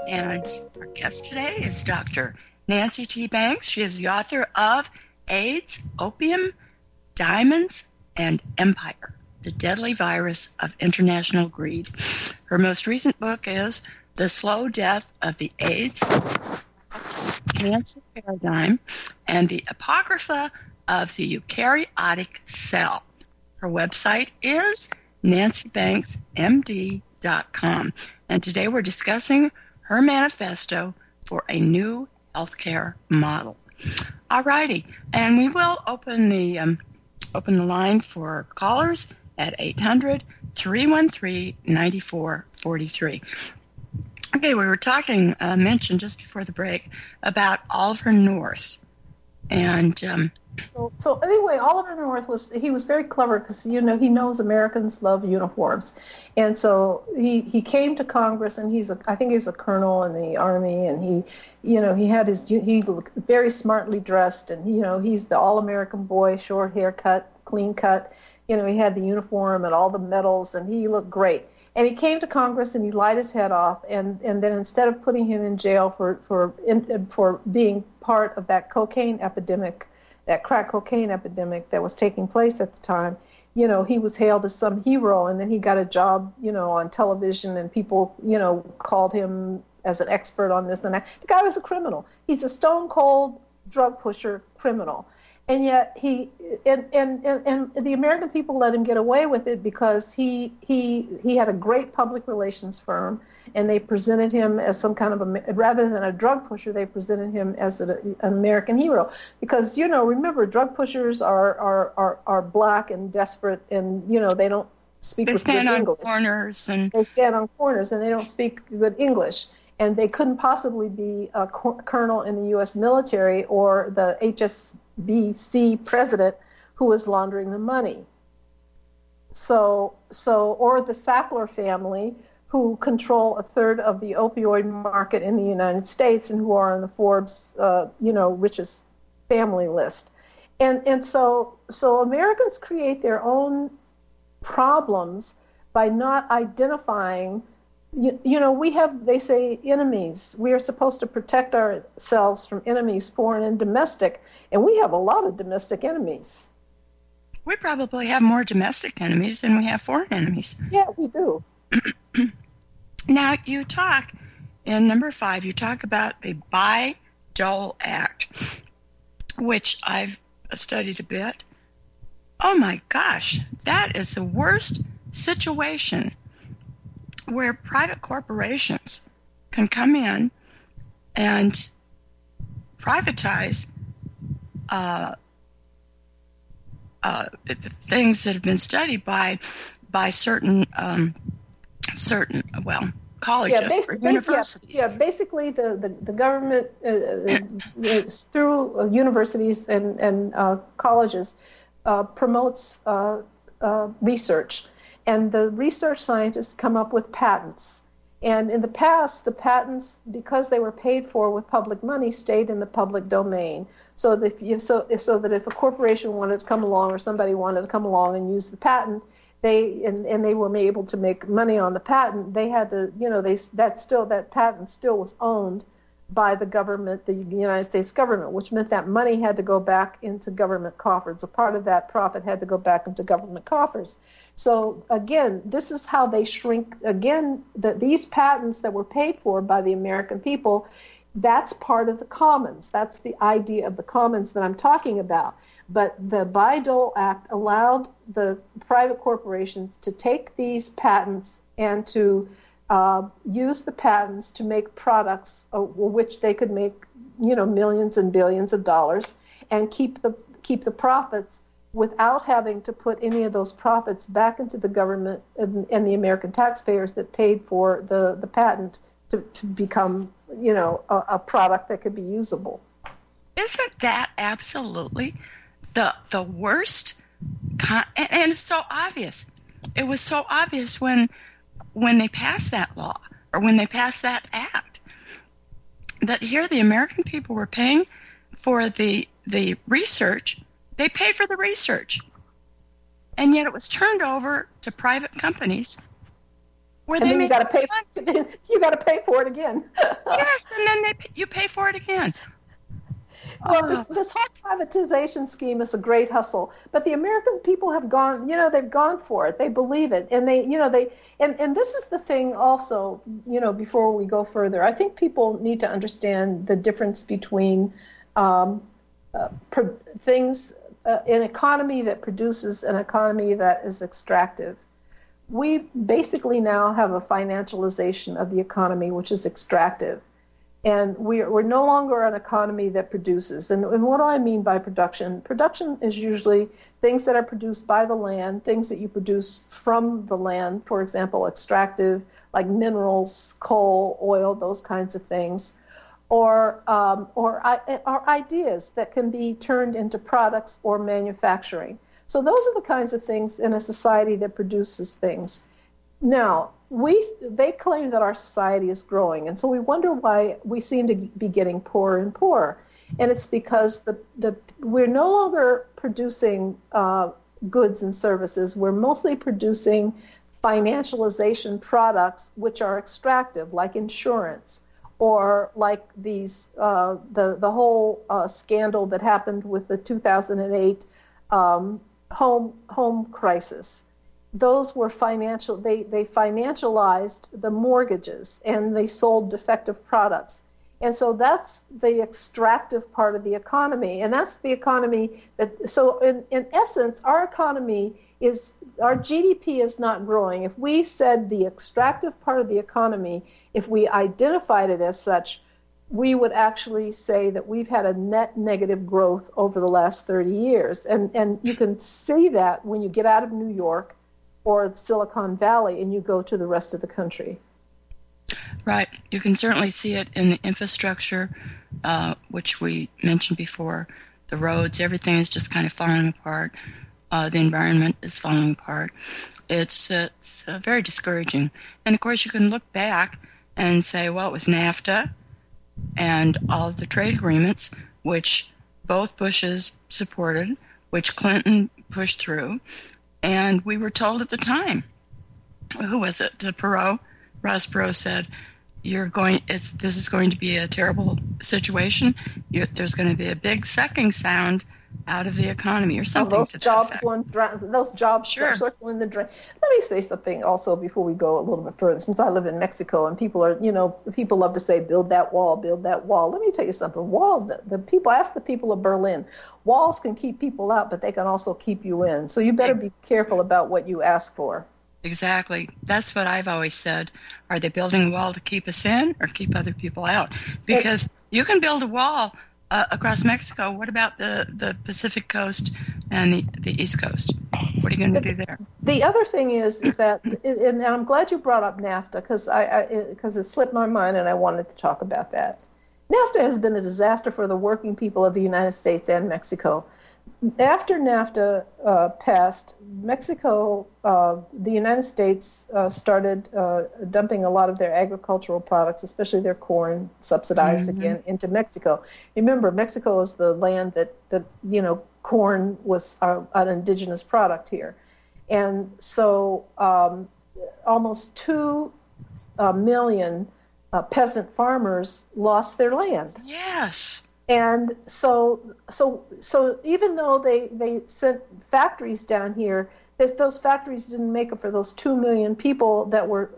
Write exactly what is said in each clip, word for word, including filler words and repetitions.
And our guest today is Doctor Nancy T. Banks. She is the author of AIDS, Opium, Diamonds, and Empire, the Deadly Virus of International Greed. Her most recent book is The Slow Death of the AIDS Cancer Paradigm and the Apocrypha of the Eukaryotic Cell. Her website is nancy banks m d dot com. And today we're discussing her manifesto for a new healthcare model. All righty, and we will open the um, open the line for callers at eight hundred, three one three, nine four four three. Okay, we were talking, uh, mentioned just before the break, about Oliver North. And um, so, so anyway, Oliver North was, he was very clever because, you know, he knows Americans love uniforms. And so he, he came to Congress, and he's, a, I think he's a colonel in the Army, and he, you know, he had his, he looked very smartly dressed, and, you know, he's the all-American boy, short haircut, clean cut. You know, he had the uniform and all the medals, and he looked great. And he came to Congress, and he lied his head off, and, and then instead of putting him in jail for for in, for being part of that cocaine epidemic, that crack cocaine epidemic that was taking place at the time, you know, he was hailed as some hero, and then he got a job, you know, on television, and people, you know, called him as an expert on this and that. The guy was a criminal. He's a stone-cold drug pusher criminal. And yet he and, and, and, and the American people let him get away with it because he he he had a great public relations firm, and they presented him as some kind of a, rather than a drug pusher, they presented him as a, an American hero. Because, you know, remember, drug pushers are are, are, are black and desperate, and, you know, they don't speak they with stand good on English. corners and they stand on corners and they don't speak good English. And they couldn't possibly be a colonel in the U S military or the H S B C president who was laundering the money. So, so, or the Sackler family, who control a third of the opioid market in the United States and who are on the Forbes, uh, you know, richest family list. And and so, so Americans create their own problems by not identifying. You, you know, we have, they say, enemies. We are supposed to protect ourselves from enemies, foreign and domestic, and we have a lot of domestic enemies. We probably have more domestic enemies than we have foreign enemies. Yeah, we do. Now, you talk, in number five, you talk about the Bayh-Dole Act, which I've studied a bit. Oh my gosh, that is the worst situation where private corporations can come in and privatize uh, uh, the things that have been studied by by certain um, certain well colleges yeah, or universities. Yeah, yeah, basically the the, the government uh, uh, through uh, universities and and uh, colleges uh, promotes uh, uh, research. And the research scientists come up with patents. And in the past, the patents, because they were paid for with public money, stayed in the public domain. So that if you, so, if, so that if a corporation wanted to come along or somebody wanted to come along and use the patent, they and, and they were able to make money on the patent, they had to, you know, they that still that patent still was owned by the government, the United States government, which meant that money had to go back into government coffers. A part of that profit had to go back into government coffers. So again, this is how they shrink. Again, the, these patents that were paid for by the American people, that's part of the commons. That's the idea of the commons that I'm talking about. But the Bayh-Dole Act allowed the private corporations to take these patents and to Uh, use the patents to make products uh, which they could make, you know, millions and billions of dollars, and keep the keep the profits without having to put any of those profits back into the government and, and the American taxpayers that paid for the, the patent to, to become, you know, a, a product that could be usable. Isn't that absolutely the the worst? Con- and, and it's so obvious. It was so obvious when. when they passed that law or when they passed that act, that here the American people were paying for the the research. They paid for the research. And yet it was turned over to private companies Where and they then you make got to pay. You got to pay for it again. Yes, and then they you pay for it again. Well, Oh. this, this whole privatization scheme is a great hustle, but the American people have gone, you know, they've gone for it. They believe it. And they, you know, they, and, and this is the thing also, you know, before we go further, I think people need to understand the difference between um, uh, pro- things, uh, an economy that produces an economy that is extractive. We basically now have a financialization of the economy, which is extractive. And we're, we're no longer an economy that produces. And, and what do I mean by production? Production is usually things that are produced by the land, things that you produce from the land, for example, extractive, like minerals, coal, oil, those kinds of things, or, um, or, or ideas that can be turned into products or manufacturing. So those are the kinds of things in a society that produces things. Now, we they claim that our society is growing, and so we wonder why we seem to be getting poorer and poorer. And it's because the, the we're no longer producing uh, goods and services. We're mostly producing financialization products which are extractive, like insurance, or like these uh, the the whole uh, scandal that happened with the two thousand eight um, home home crisis. Those were financial, they, they financialized the mortgages and they sold defective products. And so that's the extractive part of the economy. And that's the economy that, so in, in essence, our economy is, our G D P is not growing. If we said the extractive part of the economy, if we identified it as such, we would actually say that we've had a net negative growth over the last thirty years. And, and you can see that when you get out of New York or Silicon Valley and you go to the rest of the country. Right. You can certainly see it in the infrastructure, uh, which we mentioned before. The roads, everything is just kind of falling apart. Uh, the environment is falling apart. It's, uh, it's uh, very discouraging. And, of course, you can look back and say, well, it was NAFTA and all of the trade agreements, which both Bushes supported, which Clinton pushed through. And we were told at the time, who was it? Perot, Ross Perot said, "You're going. It's this is going to be a terrible situation. You're, there's going to be a big sucking sound out of the economy, or something." Oh, those to jobs that going, those jobs sure. circling the drain. Let me say something also before we go a little bit further. Since I live in Mexico, and people are, you know, people love to say, "Build that wall, build that wall." Let me tell you something. Walls, the, the people ask the people of Berlin. Walls can keep people out, but they can also keep you in. So you better be careful about what you ask for. Exactly. That's what I've always said. Are they building a wall to keep us in or keep other people out? Because it, you can build a wall uh, across Mexico. What about the, the Pacific coast and the, the East Coast? What are you going to do there? The other thing is, is that, and I'm glad you brought up NAFTA because I, because it, it slipped my mind and I wanted to talk about that. NAFTA has been a disaster for the working people of the United States and Mexico. After NAFTA uh, passed, Mexico, uh, the United States uh, started uh, dumping a lot of their agricultural products, especially their corn, subsidized mm-hmm. again, into Mexico. Remember, Mexico is the land that, that you know, corn was uh, an indigenous product here. And so um, almost two uh, million uh, peasant farmers lost their land. Yes. And so, so, so even though they, they sent factories down here, those factories didn't make up for those two million people that were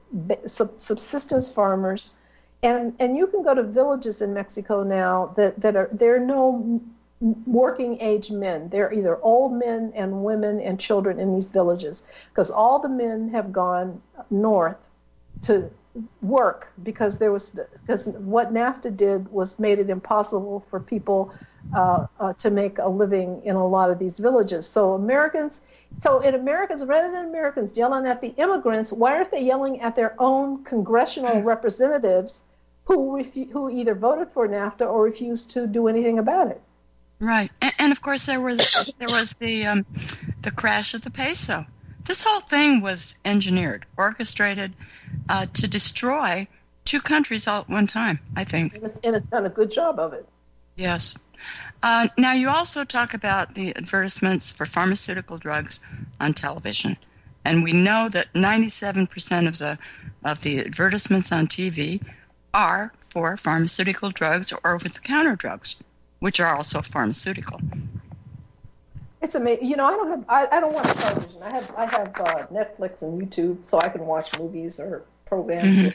subsistence farmers. And and you can go to villages in Mexico now that, that are there are no working age men. They're either old men and women and children in these villages because all the men have gone north to work because there was because what NAFTA did was made it impossible for people uh, uh, to make a living in a lot of these villages. So Americans, so in Americans, rather than Americans yelling at the immigrants, why aren't they yelling at their own congressional representatives who refu- who either voted for NAFTA or refused to do anything about it? Right, and, and of course there were the, there was the um, the crash of the peso. This whole thing was engineered, orchestrated uh, to destroy two countries all at one time, I think. And it's, and it's done a good job of it. Yes. Uh, now, you also talk about the advertisements for pharmaceutical drugs on television. And we know that ninety-seven percent of the of the advertisements on T V are for pharmaceutical drugs or over-the-counter drugs, which are also pharmaceutical. It's amazing. You know, I don't have I, I don't watch television. I have I have uh, Netflix and YouTube, so I can watch movies or programs Mm-hmm. with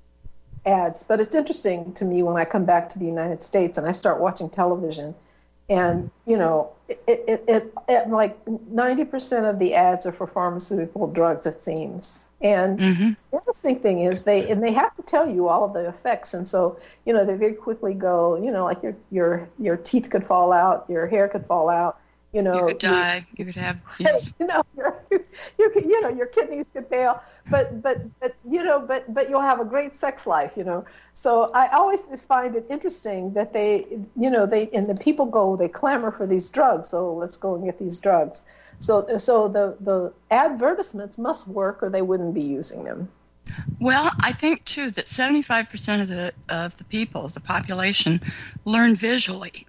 ads. But it's interesting to me when I come back to the United States and I start watching television, and you know, it it, it, it like ninety percent of the ads are for pharmaceutical drugs, it seems. And Mm-hmm. the interesting thing is they and they have to tell you all of the effects, and so you know they very quickly go, you know, like your your your teeth could fall out, your hair could fall out, you know, You could die. You could have, yes. you know, your, you could, you know, your kidneys could fail, but, but, but, you know, but, but you'll have a great sex life, you know. So I always find it interesting that they, you know, they, and the people go, they clamor for these drugs. So let's go and get these drugs. So, so the, the advertisements must work or they wouldn't be using them. Well, I think too that seventy-five percent of the of the people, the population, learn visually,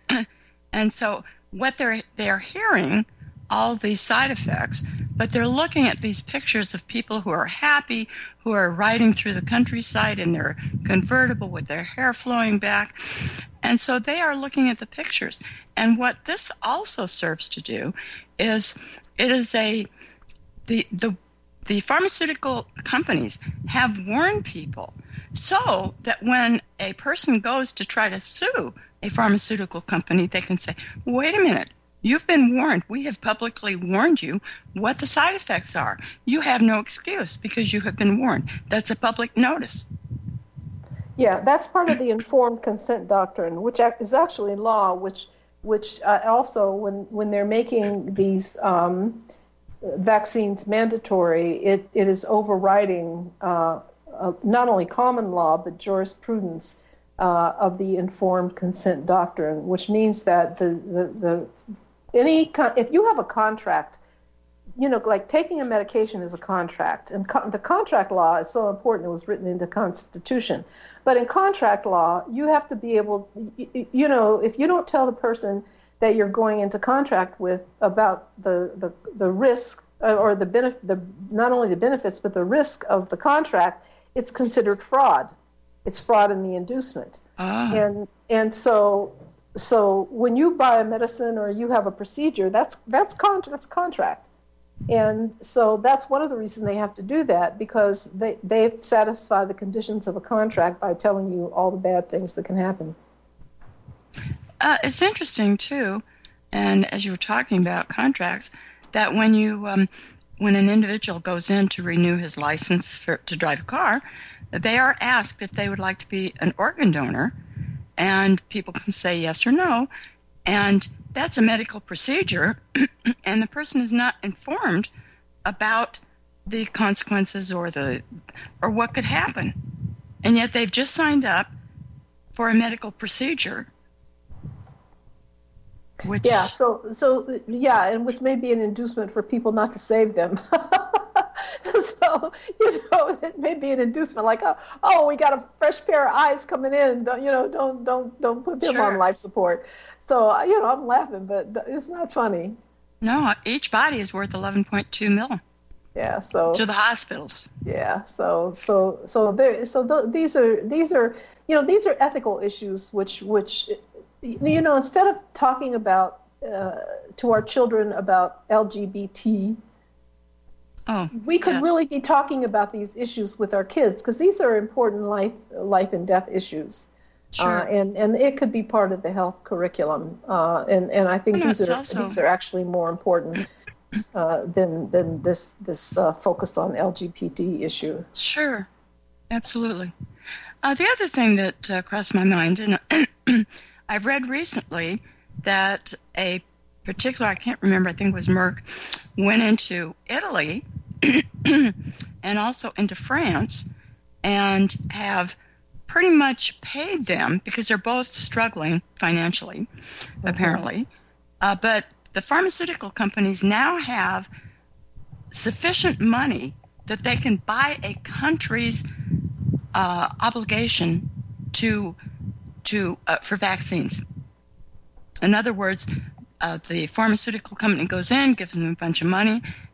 and so what they're they're hearing, all these side effects, but they're looking at these pictures of people who are happy, who are riding through the countryside in their convertible with their hair flowing back, and so they are looking at the pictures. And what this also serves to do is it is a the the the pharmaceutical companies have warned people so that when a person goes to try to sue a pharmaceutical company, they can say, wait a minute, you've been warned. We have publicly warned you what the side effects are. You have no excuse because you have been warned. That's a public notice. Yeah, that's part of the informed consent doctrine, which is actually law, which which uh, also when, when they're making these um, vaccines mandatory, it, it is overriding uh, uh, not only common law, but jurisprudence uh, of the informed consent doctrine, which means that the, the, the any con- if you have a contract, you know, like taking a medication is a contract, and co- the contract law is so important it was written into the Constitution. But in contract law, you have to be able, you, you know, if you don't tell the person that you're going into contract with about the the, the risk uh, or the benefit, the not only the benefits but the risk of the contract, it's considered fraud. It's fraud in the inducement. Ah. And and so so when you buy a medicine or you have a procedure, that's that's con- that's contract. And so that's one of the reasons they have to do that, because they, they satisfy the conditions of a contract by telling you all the bad things that can happen. Uh, it's interesting, too, and as you were talking about contracts, that when you um, when an individual goes in to renew his license for, to drive a car, they are asked if they would like to be an organ donor, and people can say yes or no, and that's a medical procedure, and the person is not informed about the consequences or the or what could happen, and yet they've just signed up for a medical procedure. Which, yeah, so so yeah, and which may be an inducement for people not to save them. So, you know, it may be an inducement, like, oh, oh, we got a fresh pair of eyes coming in. Don't, you know, don't don't don't put them Sure. on life support. So, you know, I'm laughing, but it's not funny. No, each body is worth eleven point two mil Yeah. So to the hospitals. Yeah. So so so there. So th- these are these are you know these are ethical issues which which you know instead of talking about uh, to our children about L G B T. Oh, we could yes. really be talking about these issues with our kids, because these are important life life and death issues. Sure. Uh, and, and it could be part of the health curriculum. Uh, and, and I think No, these it's are also- these are actually more important uh, than than this this uh, focus on L G B T issue. Sure, absolutely. Uh, the other thing that uh, crossed my mind, and I've read recently that a particular, I can't remember, I think it was Merck, went into Italy and also into France and have pretty much paid them, because they're both struggling financially, mm-hmm. apparently. Uh, but the pharmaceutical companies now have sufficient money that they can buy a country's uh, obligation to to uh, for vaccines. In other words, uh, the pharmaceutical company goes in, gives them a bunch of money,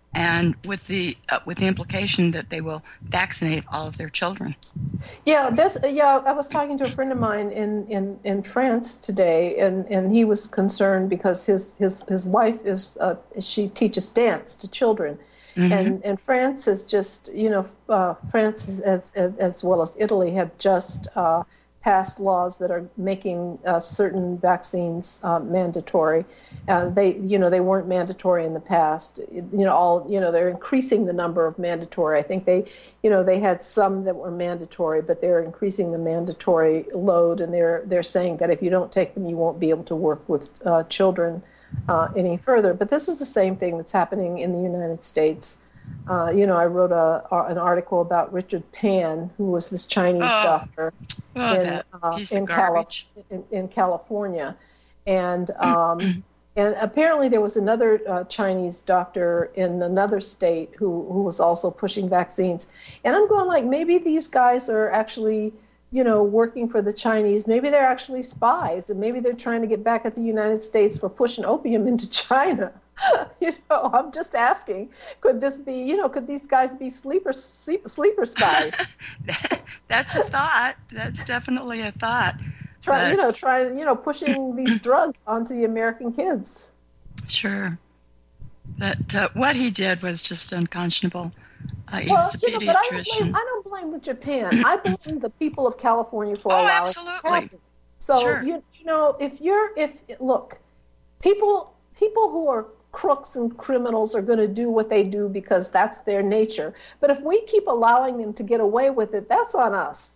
and with the uh, with the implication that they will vaccinate all of their children. Yeah, this. Yeah, I was talking to a friend of mine in, in, in France today, and, and he was concerned because his his, his wife is uh, she teaches dance to children, mm-hmm. and and France has just you know uh, France as, as as well as Italy have just uh, passed laws that are making uh, certain vaccines uh, mandatory. Uh, they, you know, they weren't mandatory in the past. You know, all, you know, they're increasing the number of mandatory. I think they, you know, they had some that were mandatory, but they're increasing the mandatory load, and they're they're saying that if you don't take them, you won't be able to work with uh, children uh, any further. But this is the same thing that's happening in the United States. Uh, you know, I wrote a, a an article about Richard Pan, who was this Chinese oh. doctor oh, in that uh, piece in, of garbage. Cali- in, in California, and um, and apparently there was another uh, Chinese doctor in another state who who was also pushing vaccines. And I'm going like, maybe these guys are actually, you know, working for the Chinese. Maybe they're actually spies, and maybe they're trying to get back at the United States for pushing opium into China. You know, I'm just asking, could this be, you know, could these guys be sleeper sleep, sleeper spies? That's a thought. That's definitely a thought. Try, but, you know, trying, you know, pushing these drugs onto the American kids. Sure. But uh, what he did was just unconscionable. Uh, he well, was a you know, but I don't, pediatrician. blame, I don't blame Japan. I blame the people of California for oh, allowing absolutely. it to happen. So sure. you, you know, if you're, if look, people, people who are crooks and criminals are going to do what they do because that's their nature. But if we keep allowing them to get away with it, that's on us.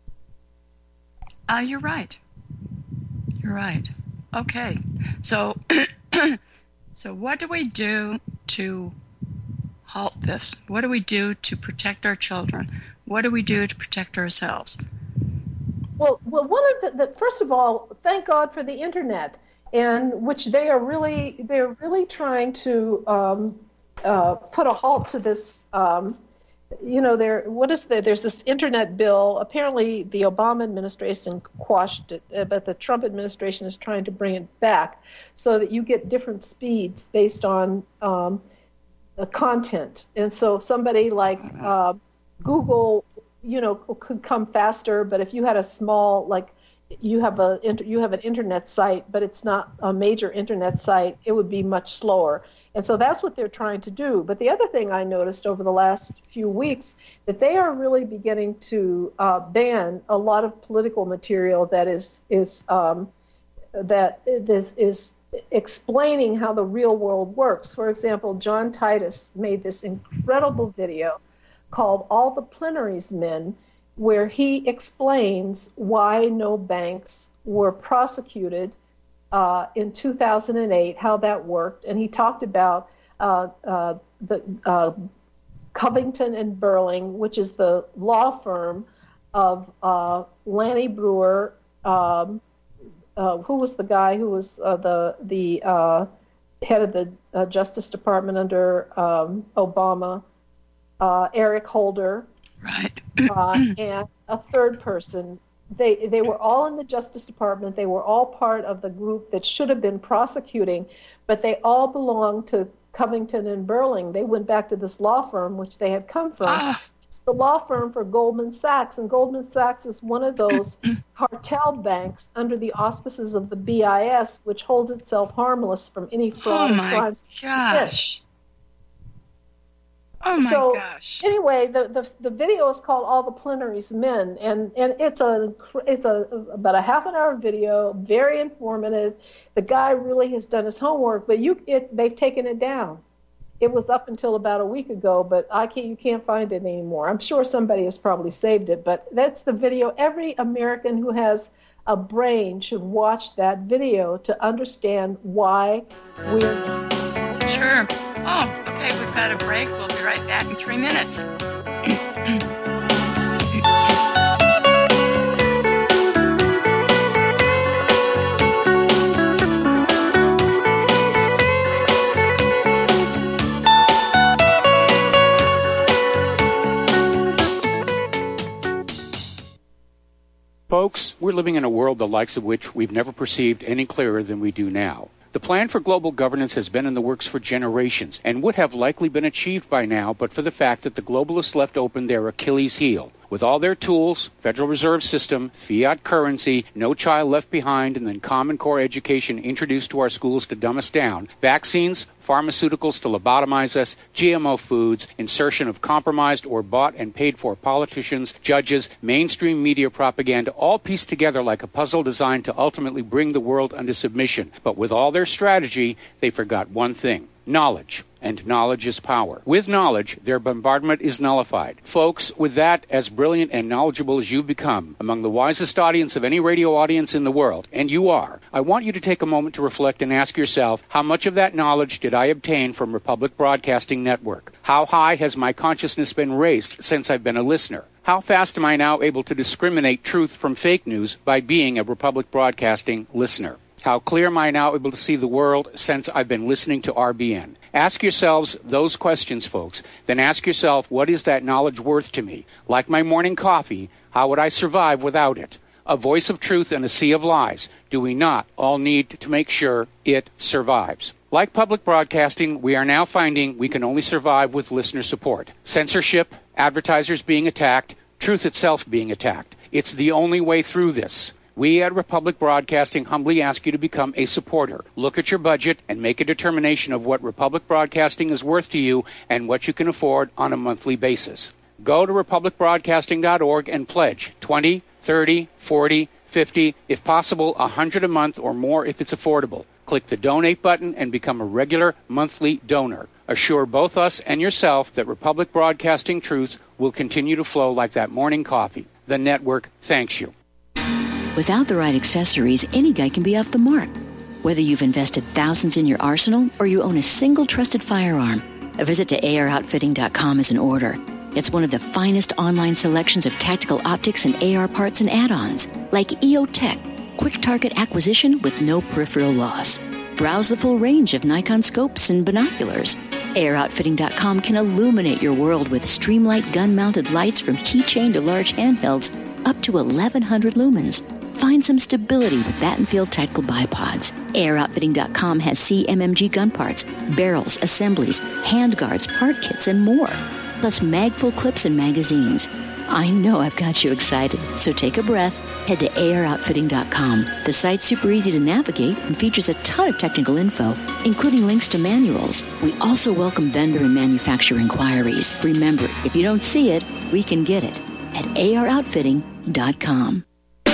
Uh, you're right. You're right. Okay. So, so what do we do to halt this? What do we do to protect our children? What do we do to protect ourselves? Well, well, one of the, the first of all, thank God for the internet. And which they are really, they're really trying to um, uh, put a halt to this. Um, you know, there. What is the? There's this internet bill. Apparently, the Obama administration quashed it, but the Trump administration is trying to bring it back so that you get different speeds based on um, the content. And so, somebody like uh, Google, you know, could come faster. But if you had a small, like, you have a you have an internet site, but it's not a major internet site, it would be much slower. And so that's what they're trying to do. But the other thing I noticed over the last few weeks, that they are really beginning to uh, ban a lot of political material that is is um, that is, is explaining how the real world works. For example, John Titus made this incredible video called "All the Plenaries Men," where he explains why no banks were prosecuted uh, in two thousand eight, how that worked. And he talked about uh, uh, the uh, Covington and Burling, which is the law firm of uh, Lanny Brewer, um, uh, who was the guy who was uh, the, the uh, head of the uh, Justice Department under um, Obama, uh, Eric Holder, right. uh, and a third person. They they were all in the Justice Department. They were all part of the group that should have been prosecuting, but they all belonged to Covington and Burling. They went back to this law firm, which they had come from. Ah. It's the law firm for Goldman Sachs, and Goldman Sachs is one of those cartel banks under the auspices of the B I S, which holds itself harmless from any fraud oh and my crimes. gosh. Oh my so, gosh! Anyway, the, the the video is called "All the Plenaries Men," and, and it's a it's a about a half an hour video, very informative. The guy really has done his homework, but you it they've taken it down. It was up until about a week ago, but I can't you can't find it anymore. I'm sure somebody has probably saved it, but that's the video. Every American who has a brain should watch that video to understand why we're sure. Oh, okay, we've got a break. We'll be right back in three minutes. Folks, we're living in a world the likes of which we've never perceived any clearer than we do now. The plan for global governance has been in the works for generations and would have likely been achieved by now but for the fact that the globalists left open their Achilles heel. With all their tools, Federal Reserve System, fiat currency, no child left behind, and then Common Core education introduced to our schools to dumb us down, vaccines, pharmaceuticals to lobotomize us, G M O foods, insertion of compromised or bought and paid for politicians, judges, mainstream media propaganda, all pieced together like a puzzle designed to ultimately bring the world under submission. But with all their strategy, they forgot one thing: knowledge. And knowledge is power. With knowledge, their bombardment is nullified. Folks, with that, as brilliant and knowledgeable as you've become, among the wisest audience of any radio audience in the world, and you are, I want you to take a moment to reflect and ask yourself, how much of that knowledge did I obtain from Republic Broadcasting Network? How high has my consciousness been raised since I've been a listener? How fast am I now able to discriminate truth from fake news by being a Republic Broadcasting listener? How clear am I now able to see the world since I've been listening to R B N? Ask yourselves those questions, folks. Then ask yourself, what is that knowledge worth to me? Like my morning coffee, how would I survive without it? A voice of truth in a sea of lies. Do we not all need to make sure it survives? Like public broadcasting, we are now finding we can only survive with listener support. Censorship, advertisers being attacked, truth itself being attacked. It's the only way through this. We at Republic Broadcasting humbly ask you to become a supporter. Look at your budget and make a determination of what Republic Broadcasting is worth to you and what you can afford on a monthly basis. Go to republic broadcasting dot org and pledge twenty, thirty, forty, fifty, if possible, one hundred a month or more if it's affordable. Click the donate button and become a regular monthly donor. Assure both us and yourself that Republic Broadcasting truth will continue to flow like that morning coffee. The network thanks you. Without the right accessories, any guy can be off the mark. Whether you've invested thousands in your arsenal or you own a single trusted firearm, a visit to A R outfitting dot com is in order. It's one of the finest online selections of tactical optics and A R parts and add-ons, like E O Tech, quick target acquisition with no peripheral loss. Browse the full range of Nikon scopes and binoculars. A R outfitting dot com can illuminate your world with Streamlight gun-mounted lights from keychain to large handhelds up to eleven hundred lumens. Find some stability with Battenfield Tactical Bipods. A R outfitting dot com has C M M G gun parts, barrels, assemblies, handguards, part kits, and more. Plus magful clips and magazines. I know I've got you excited, so take a breath. Head to A R outfitting dot com. The site's super easy to navigate and features a ton of technical info, including links to manuals. We also welcome vendor and manufacturer inquiries. Remember, if you don't see it, we can get it at A R outfitting dot com.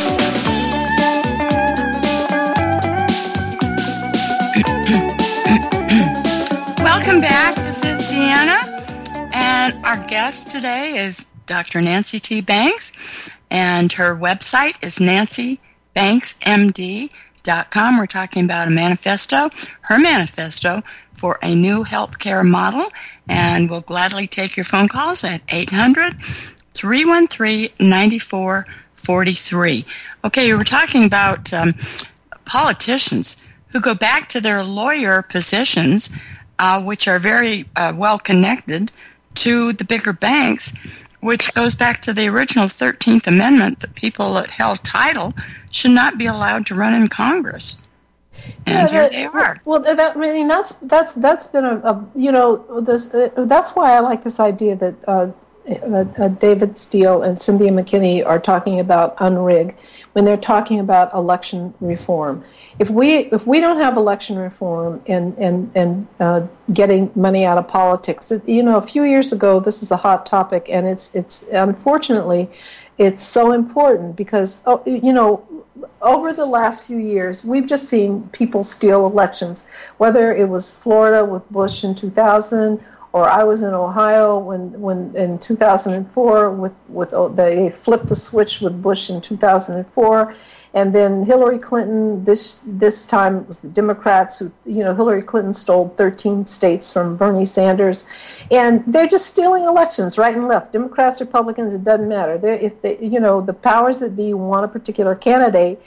Welcome back. This is Deanna, and our guest today is Doctor Nancy T. Banks, and her website is nancy banks m d dot com. We're talking about a manifesto, her manifesto for a new healthcare model, and we'll gladly take your phone calls at eight hundred, three one three, nine four four three. Okay, we were talking about um, politicians who go back to their lawyer positions, uh, which are very uh, well connected to the bigger banks, which goes back to the original thirteenth Amendment that people that held title should not be allowed to run in Congress. And yeah, here that, they are. Well, that, I mean, that's that's that's been a, a you know this uh, that's why I like this idea that uh, uh, uh, David Steele and Cynthia McKinney are talking about unrig when they're talking about election reform. If we if we don't have election reform and and and uh, getting money out of politics, it, you know, a few years ago this is a hot topic, and it's it's unfortunately it's so important because oh, you know. Over the last few years, we've just seen people steal elections, whether it was Florida with Bush in two thousand, or I was in Ohio when, when in two thousand four with, with they flipped the switch with Bush in two thousand four, and then Hillary Clinton. This this time it was the Democrats who, you know, Hillary Clinton stole thirteen states from Bernie Sanders, and they're just stealing elections right and left. Democrats, Republicans, it doesn't matter. They're, if they, you know, the powers that be want a particular candidate.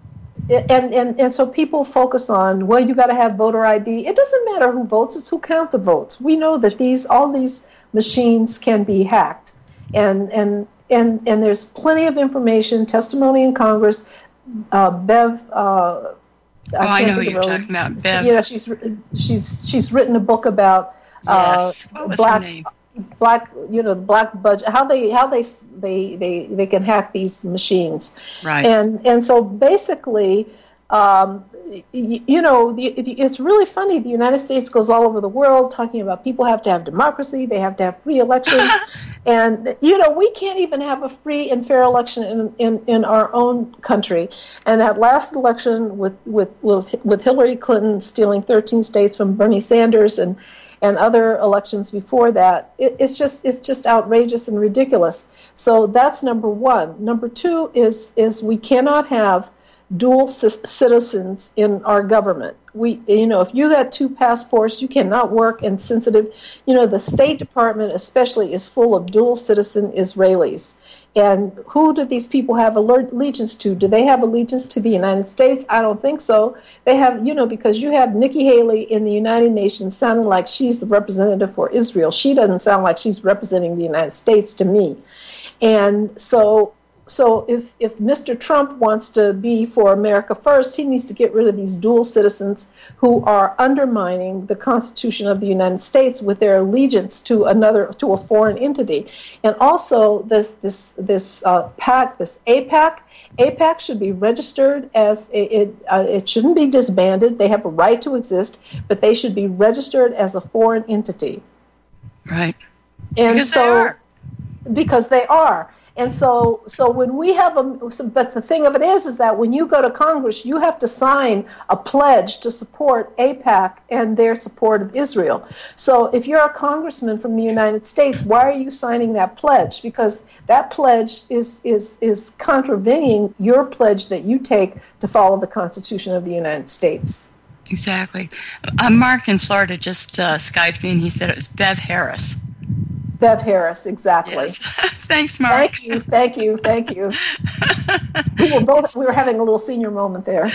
And, and and so people focus on, well, you got to have voter I D. It doesn't matter who votes; it's who counts the votes. We know that these all these machines can be hacked, and and and and there's plenty of information, testimony in Congress. Uh, Bev uh, Oh, I, I know who you're really, talking about, Bev. She, yeah, she's she's she's written a book about yes. uh, what was black her name? black you know black budget, how they how they they they they can hack these machines, right? And and so basically. Um, you, you know, the, it's really funny. The United States goes all over the world talking about people have to have democracy, they have to have free elections, and you know we can't even have a free and fair election in, in, in our own country. And that last election with with with, with Hillary Clinton stealing thirteen states from Bernie Sanders and and other elections before that, it, it's just it's just outrageous and ridiculous. So that's number one. Number two is is we cannot have dual c- citizens in our government. We, you know, if you got two passports, you cannot work in sensitive, you know, the State Department especially is full of dual citizen Israelis. And who do these people have allegiance to? Do they have allegiance to the United States? I don't think so. They have, you know, because you have Nikki Haley in the United Nations sounding like she's the representative for Israel. She doesn't sound like she's representing the United States to me. And so So if, if Mister Trump wants to be for America first, he needs to get rid of these dual citizens who are undermining the Constitution of the United States with their allegiance to another, to a foreign entity. And also this this this uh, PAC, this AIPAC, AIPAC should be registered as a, it. Uh, it shouldn't be disbanded. They have a right to exist, but they should be registered as a foreign entity. Right. And because so, they are. Because they are. And so, so when we have a, but the thing of it is, is that when you go to Congress, you have to sign a pledge to support AIPAC and their support of Israel. So if you're a congressman from the United States, why are you signing that pledge? Because that pledge is, is, is contravening your pledge that you take to follow the Constitution of the United States. Exactly. Uh, Mark in Florida just uh, Skyped me and he said it was Bev Harris. Bev Harris, exactly. Yes. Thanks, Mark. Thank you, thank you, thank you. We were both we were having a little senior moment there.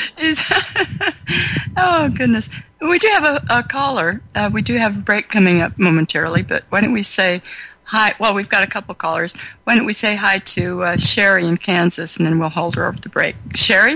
Oh goodness, we do have a, a caller. Uh, we do have a break coming up momentarily, but why don't we say hi? Well, we've got a couple callers. Why don't we say hi to uh, Sherry in Kansas, and then we'll hold her over the break. Sherry.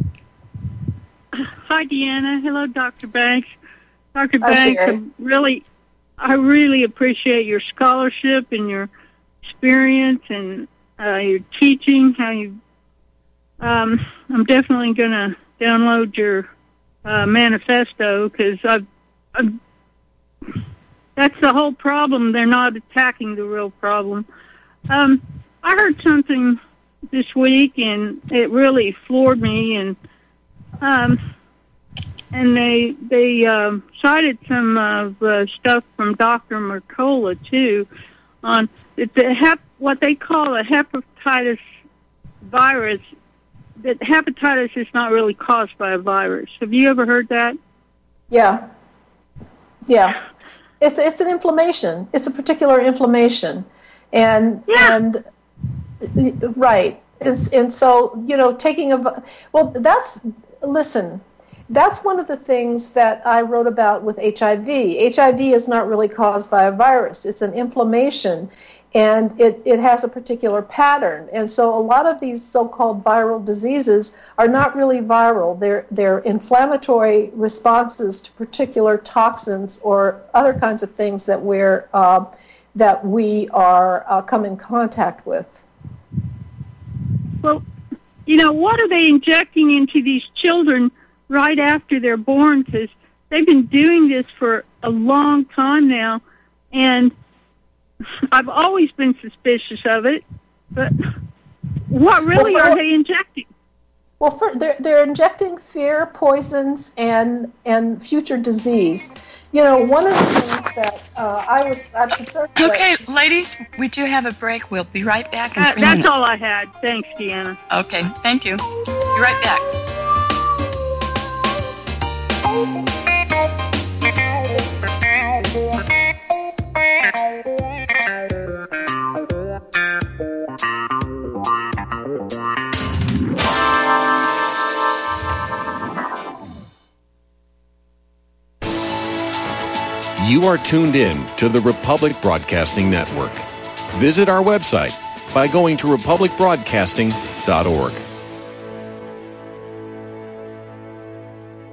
Hi, Deanna. Hello, Doctor Banks. Doctor Hi, Banks, Sherry. I'm really. I really appreciate your scholarship and your experience and uh, your teaching. How you, um, I'm definitely going to download your uh, manifesto because I've, I've, that's the whole problem. They're not attacking the real problem. Um, I heard something this week and it really floored me, and um, and they they um, cited some of uh, stuff from Doctor Mercola too on the hep, what they call a hepatitis virus. That hepatitis is not really caused by a virus. Have you ever heard that? Yeah, yeah. It's it's an inflammation. It's a particular inflammation, and yeah. and right. It's, and so you know, taking a well, that's listen. That's one of the things that I wrote about with H I V. H I V is not really caused by a virus. It's an inflammation, and it, it has a particular pattern. And so a lot of these so-called viral diseases are not really viral. They're, they're inflammatory responses to particular toxins or other kinds of things that, we're, uh, that we are uh, come in contact with. Well, you know, what are they injecting into these children right after they're born? Because they've been doing this for a long time now, and I've always been suspicious of it. But what really well, are they injecting? Well, for, they're they're injecting fear, poisons, and and future disease. You know, one of the things that uh, I was I'm concerned. Okay, that, ladies, we do have a break. We'll be right back in Uh, three that's minutes. all I had. Thanks, Deanna. Okay, thank you. Be right back. You are tuned in to the Republic Broadcasting Network. Visit our website by going to republic broadcasting dot org.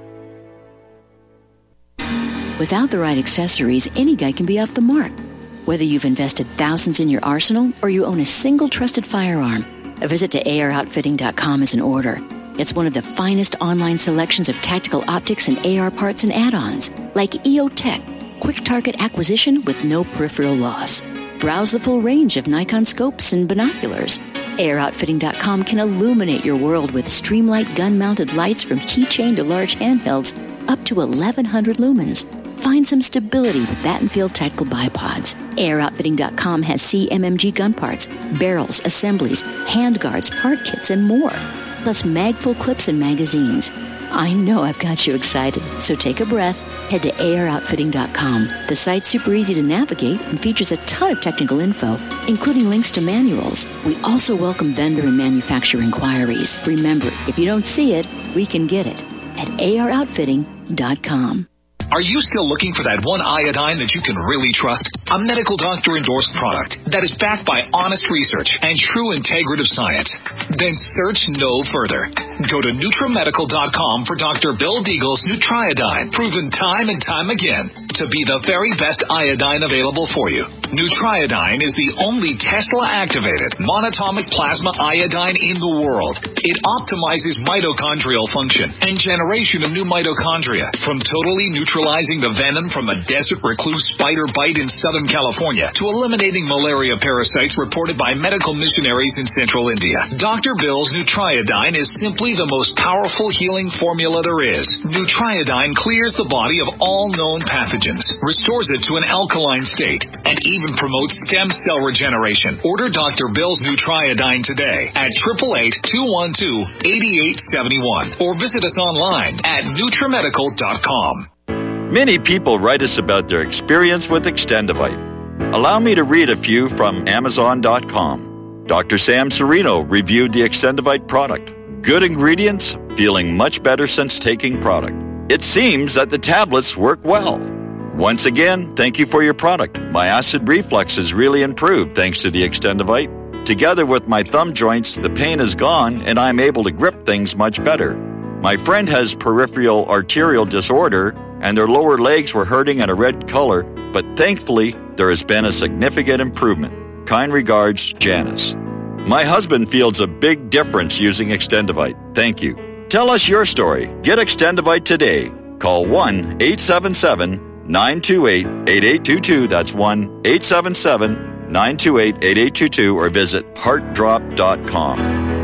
Without the right accessories, any guy can be off the mark. Whether you've invested thousands in your arsenal or you own a single trusted firearm, a visit to A R outfitting dot com is in order. It's one of the finest online selections of tactical optics and A R parts and add-ons, like E O Tech, quick target acquisition with no peripheral loss. Browse the full range of Nikon scopes and binoculars. A R outfitting dot com can illuminate your world with Streamlight gun-mounted lights from keychain to large handhelds up to eleven hundred lumens. Find some stability with Battenfield Tactical Bipods. A R outfitting dot com has C M M G gun parts, barrels, assemblies, handguards, part kits, and more. Plus magful clips and magazines. I know I've got you excited, so take a breath. Head to A R outfitting dot com. The site's super easy to navigate and features a ton of technical info, including links to manuals. We also welcome vendor and manufacturer inquiries. Remember, if you don't see it, we can get it at A R outfitting dot com. Are you still looking for that one iodine that you can really trust? A medical doctor-endorsed product that is backed by honest research and true integrative science? Then search no further. Go to Nutramedical dot com for Doctor Bill Deagle's Nutriodine, proven time and time again to be the very best iodine available for you. Nutriodine is the only Tesla-activated monatomic plasma iodine in the world. It optimizes mitochondrial function and generation of new mitochondria, from totally neutralizing the venom from a desert recluse spider bite in Southern California to eliminating malaria parasites reported by medical missionaries in central India. Doctor Bill's Nutriodine is simply the most powerful healing formula there is. Nutriodine clears the body of all known pathogens, restores it to an alkaline state, and even promotes stem cell regeneration. Order Doctor Bill's Nutriodine today at eight eight eight, two one two, eight eight seven one or visit us online at Nutramedical dot com. Many people write us about their experience with Extendivite. Allow me to read a few from Amazon dot com. Doctor Sam Serino reviewed the Extendivite product. Good ingredients, feeling much better since taking product. It seems that the tablets work well. Once again, thank you for your product. My acid reflux has really improved thanks to the Extendivite. Together with my thumb joints, the pain is gone and I'm able to grip things much better. My friend has peripheral arterial disorder and their lower legs were hurting in a red color, but thankfully there has been a significant improvement. Kind regards, Janice. My husband feels a big difference using Extendivite. Thank you. Tell us your story. Get Extendivite today. Call one eight seven seven, nine two eight, eight eight two two. That's one eight seven seven, nine two eight, eight eight two two or visit heart drop dot com.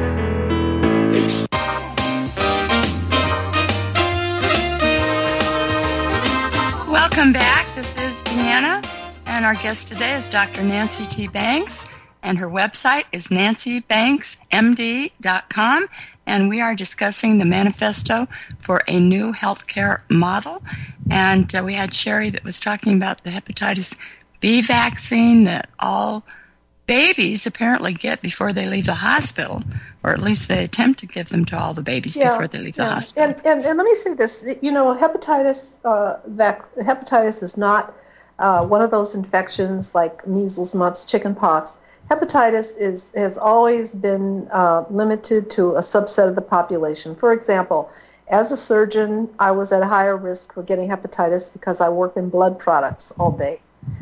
Welcome back. This is Deanna, and our guest today is Doctor Nancy T. Banks, and her website is nancy banks m d dot com, and we are discussing the manifesto for a new healthcare model. And uh, we had Sherry that was talking about the hepatitis B vaccine that all babies apparently get before they leave the hospital, or at least they attempt to give them to all the babies yeah, before they leave yeah. the hospital. And, and, and let me say this, you know, hepatitis, uh, vac- hepatitis is not uh, one of those infections like measles, mumps, chickenpox. Hepatitis is has always been uh, limited to a subset of the population. For example, as a surgeon, I was at a higher risk for getting hepatitis because I work in blood products all day.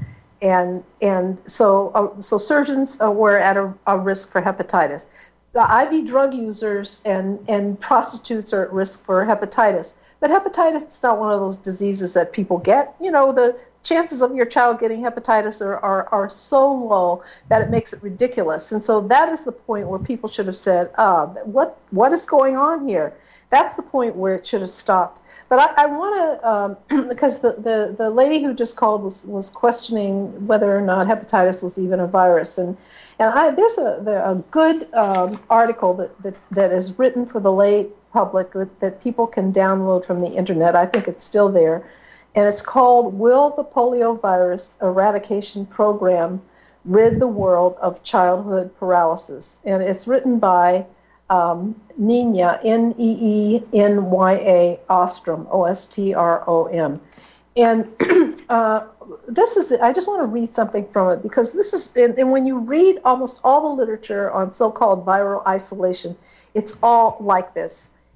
And and so uh, so surgeons uh, were at a, a risk for hepatitis. The I V drug users and, and prostitutes are at risk for hepatitis. But hepatitis is not one of those diseases that people get. You know, the chances of your child getting hepatitis are, are, are so low that it makes it ridiculous. And so that is the point where people should have said, ah, what what is going on here? That's the point where it should have stopped. But I, I want to, um, because the, the, the lady who just called was, was questioning whether or not hepatitis was even a virus. And and I, there's a, there, a good um, article that, that, that is written for the lay public that, that people can download from the internet. I think it's still there. And it's called Will the Poliovirus Eradication Program Rid the World of Childhood Paralysis? And it's written by um, Nina, N E E N Y A, Ostrom, O S T R O M. And uh, this is, the, I just want to read something from it because this is, and, and when you read almost all the literature on so-called viral isolation, it's all like this.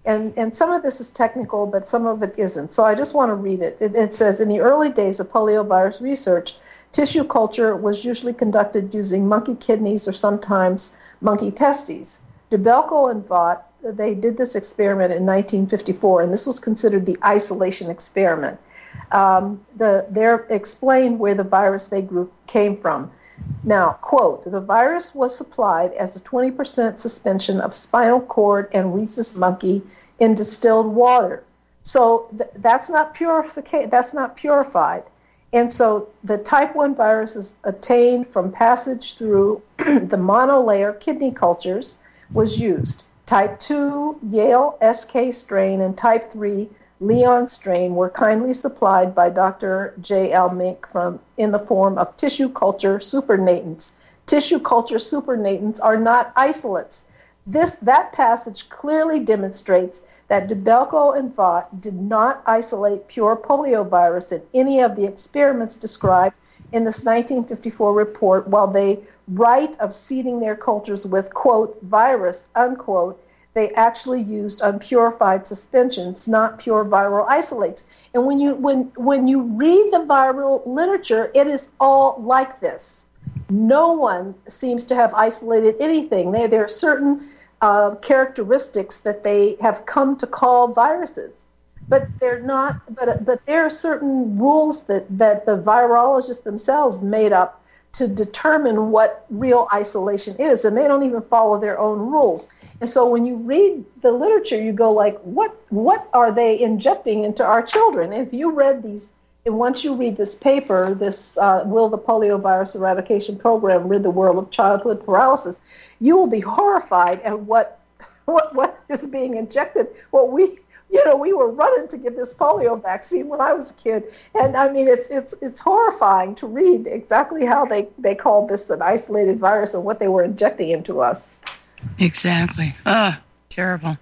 And, and some of this is technical, but some of it isn't. So I just want to read it. It, it says, in the early days of poliovirus research, tissue culture was usually conducted using monkey kidneys or sometimes monkey testes. DeBelko and Vaught, they did this experiment in nineteen fifty-four, and this was considered the isolation experiment. Um, the, they're explained where the virus they grew came from. Now, quote, the virus was supplied as a twenty percent suspension of spinal cord and rhesus monkey in distilled water. So th- that's not purifica- that's not purified. And so the type one virus is obtained from passage through the monolayer kidney cultures was used. Type two Yale S K strain and type three Leon strain were kindly supplied by Doctor J L Mink from in the form of tissue culture supernatants. Tissue culture supernatants are not isolates. This that passage clearly demonstrates that DeBelko and Vaught did not isolate pure poliovirus in any of the experiments described in this nineteen fifty-four report, while they write of seeding their cultures with, quote, virus, unquote, they actually used unpurified suspensions, not pure viral isolates. And when you when when you read the viral literature, it is all like this. No one seems to have isolated anything. There, there are certain uh, characteristics that they have come to call viruses, but they're not. But but there are certain rules that that the virologists themselves made up to determine what real isolation is, and they don't even follow their own rules. And so when you read the literature, you go like, what what are they injecting into our children? If you read these, and once you read this paper, this uh, Will the Poliovirus Eradication Program Rid the World of Childhood Paralysis, you will be horrified at what what what is being injected. What we you know, we were running to get this polio vaccine when I was a kid. And I mean, it's it's it's horrifying to read exactly how they, they called this an isolated virus and what they were injecting into us. Exactly. Oh, terrible.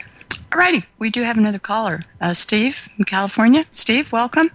All righty. We do have another caller. Uh, Steve from California. Steve, welcome.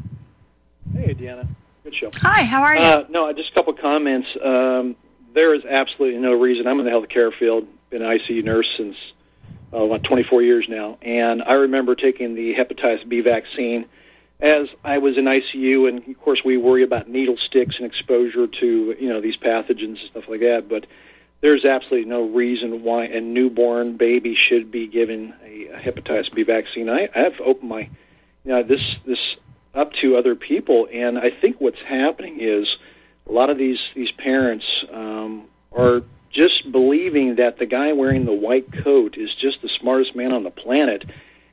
Hey, Deanna. Good show. Hi, how are you? Uh, no, just a couple comments. Um, there is absolutely no reason. I'm in the healthcare field, been an I C U nurse since uh, about twenty-four years now, and I remember taking the hepatitis B vaccine as I was in I C U, and of course we worry about needle sticks and exposure to, you know, these pathogens and stuff like that, but there's absolutely no reason why a newborn baby should be given a, a hepatitis B vaccine. I, I have opened my, you know, this this up to other people, and I think what's happening is a lot of these these parents um, are just believing that the guy wearing the white coat is just the smartest man on the planet,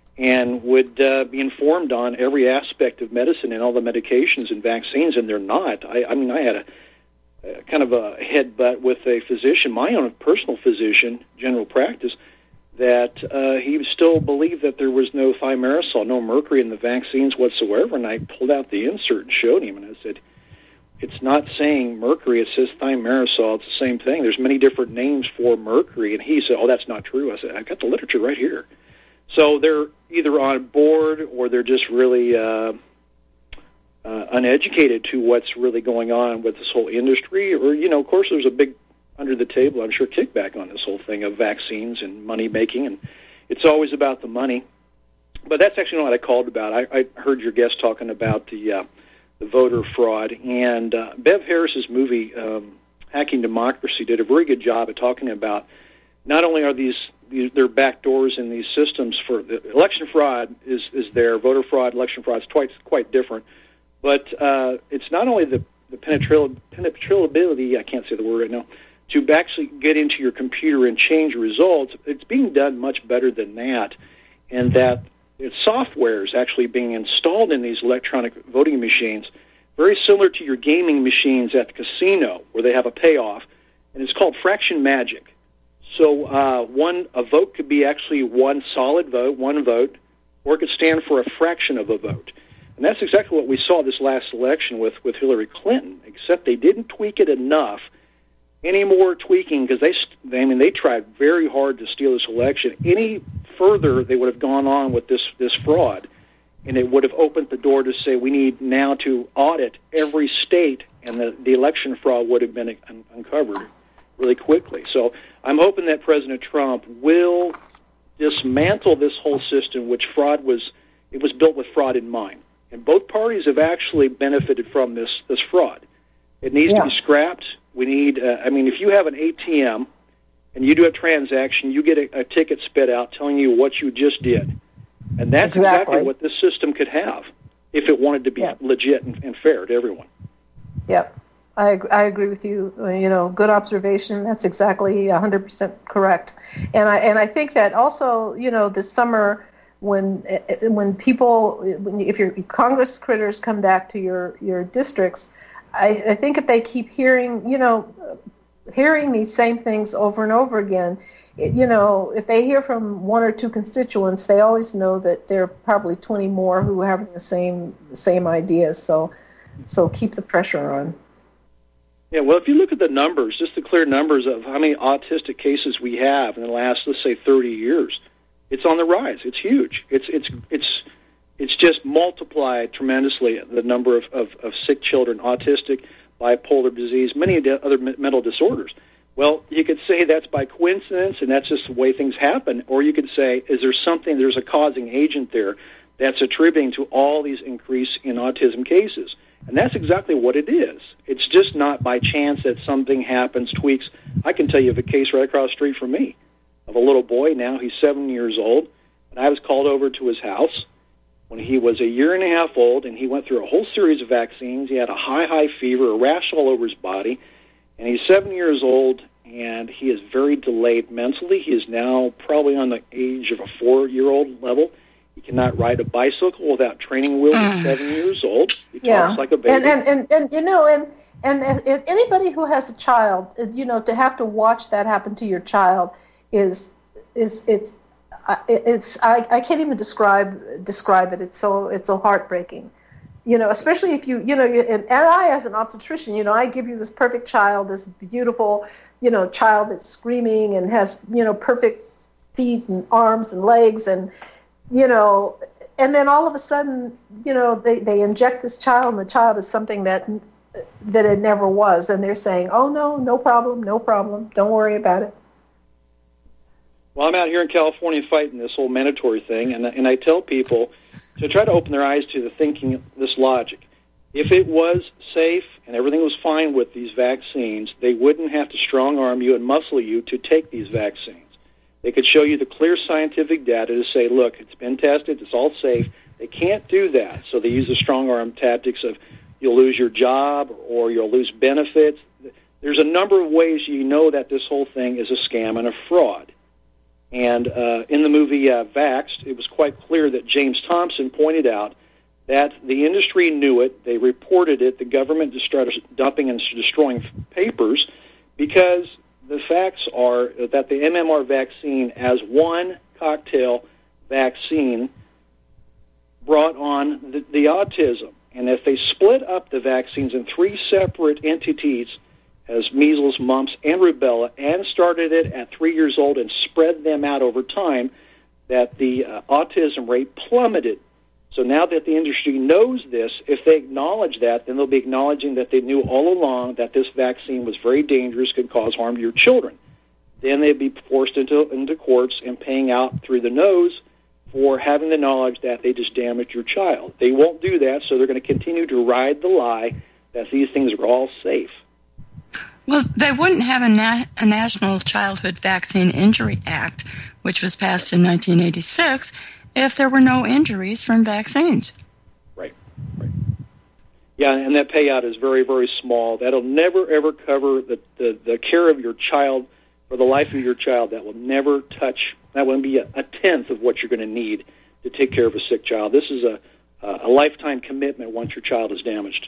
and would uh, be informed on every aspect of medicine and all the medications and vaccines, and they're not. I, I mean, I had a Uh, kind of a headbutt with a physician, my own personal physician, general practice, that uh, he still believed that there was no thimerosal, no mercury in the vaccines whatsoever. And I pulled out the insert and showed him, and I said, it's not saying mercury, it says thimerosal. It's the same thing. There's many different names for mercury. And he said, oh, that's not true. I said, I've got the literature right here. So they're either on board or they're just really Uh, Uh, uneducated to what's really going on with this whole industry, or, you know, of course there's a big under the table, I'm sure, kickback on this whole thing of vaccines and money making, and it's always about the money. But that's actually not what I called about. I, I heard your guest talking about the uh, the voter fraud, and uh, Bev Harris's movie um, Hacking Democracy did a very good job of talking about not only are these, these there are back doors in these systems for the election fraud is is there, voter fraud, election fraud is quite quite different. But uh, it's not only the, the penetrability, penetrability, I can't say the word right now, to actually get into your computer and change results. It's being done much better than that, and that it's software is actually being installed in these electronic voting machines, very similar to your gaming machines at the casino, where they have a payoff, and it's called fraction magic. So uh, one a vote could be actually one solid vote, one vote, or it could stand for a fraction of a vote. And that's exactly what we saw this last election with, with Hillary Clinton, except they didn't tweak it enough. Any more tweaking, because they, I mean, they tried very hard to steal this election. Any further, they would have gone on with this, this fraud, and it would have opened the door to say we need now to audit every state, and the, the election fraud would have been un- uncovered really quickly. So I'm hoping that President Trump will dismantle this whole system, which fraud was, it was built with fraud in mind. And both parties have actually benefited from this, this fraud. It needs yeah. to be scrapped. We need, uh, I mean, if you have an A T M and you do a transaction, you get a, a ticket spit out telling you what you just did. And that's exactly, exactly what this system could have if it wanted to be yeah. legit and, and fair to everyone. Yep. I, I agree with you. You know, good observation. That's exactly one hundred percent correct. And I and I think that also, you know, this summer when when people, when, if your Congress critters come back to your, your districts, I, I think if they keep hearing, you know, hearing these same things over and over again, it, you know, if they hear from one or two constituents, they always know that there are probably twenty more who are having the same the same ideas. So, so keep the pressure on. Yeah, well, if you look at the numbers, just the clear numbers of how many autistic cases we have in the last, let's say, thirty years, it's on the rise. It's huge. It's it's it's it's just multiplied tremendously, the number of, of, of sick children, autistic, bipolar disease, many other mental disorders. Well, you could say that's by coincidence, and that's just the way things happen, or you could say, is there something, there's a causing agent there that's attributing to all these increase in autism cases. And that's exactly what it is. It's just not by chance that something happens, tweaks. I can tell you of a case right across the street from me of a little boy now. He's seven years old, and I was called over to his house when he was a year and a half old, and he went through a whole series of vaccines. He had a high, high fever, a rash all over his body, and he's seven years old, and he is very delayed mentally. He is now probably on the age of a four-year-old level. He cannot ride a bicycle without training wheels at seven years old. He yeah. talks like a baby. And, and, and, and you know, and, and, and, and anybody who has a child, you know, to have to watch that happen to your child is, is it's, it's, I, I can't even describe, describe it. It's so, it's so heartbreaking, you know, especially if you, you know, you, and, and I, as an obstetrician, you know, I give you this perfect child, this beautiful, you know, child that's screaming and has, you know, perfect feet and arms and legs and, you know, and then all of a sudden, you know, they, they inject this child, and the child is something that that it never was, and they're saying, oh, no, no problem, no problem, don't worry about it. Well, I'm out here in California fighting this whole mandatory thing, and, and I tell people to try to open their eyes to the thinking, this logic. If it was safe and everything was fine with these vaccines, they wouldn't have to strong-arm you and muscle you to take these vaccines. They could show you the clear scientific data to say, look, it's been tested, it's all safe. They can't do that, so they use the strong-arm tactics of you'll lose your job or you'll lose benefits. There's a number of ways you know that this whole thing is a scam and a fraud. And uh, in the movie uh, Vaxxed, it was quite clear that James Thompson pointed out that the industry knew it, they reported it, the government just started dumping and destroying papers because the facts are that the M M R vaccine, as one cocktail vaccine, brought on the, the autism. And if they split up the vaccines in three separate entities, as measles, mumps, and rubella, and started it at three years old and spread them out over time, that the uh, autism rate plummeted. So now that the industry knows this, if they acknowledge that, then they'll be acknowledging that they knew all along that this vaccine was very dangerous, could cause harm to your children. Then they'd be forced into, into courts and paying out through the nose for having the knowledge that they just damaged your child. They won't do that, so they're going to continue to ride the lie that these things are all safe. Well, they wouldn't have a, na- a National Childhood Vaccine Injury Act, which was passed in nineteen eighty-six, if there were no injuries from vaccines. Right, right. Yeah, and that payout is very, very small. That'll never, ever cover the, the, the care of your child for the life of your child. That will never touch, that won't be a, a tenth of what you're going to need to take care of a sick child. This is a, a lifetime commitment once your child is damaged.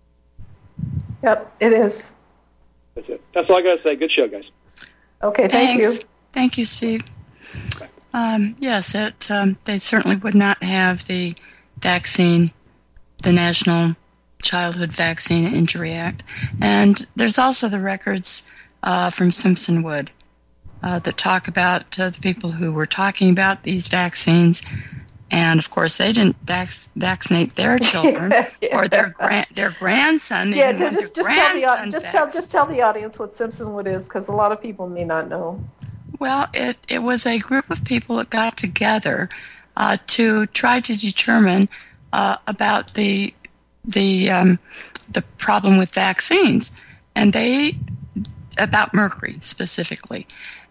Yep, it is. That's it. That's all I got to say. Good show, guys. Okay, thank Thanks. you. Thank you, Steve. Um, yes, it, um, they certainly would not have the vaccine, the National Childhood Vaccine Injury Act. And there's also the records uh, from Simpson Wood uh, that talk about uh, the people who were talking about these vaccines. And, of course, they didn't vac- vaccinate their children yeah. or their gran- their grandson. They yeah, didn't just, want their just, tell the, grandson just, vac- tell, just tell the audience what Simpson Wood is, because a lot of people may not know. Well, it, it was a group of people that got together uh, to try to determine uh, about the the um, the problem with vaccines, and they about mercury specifically,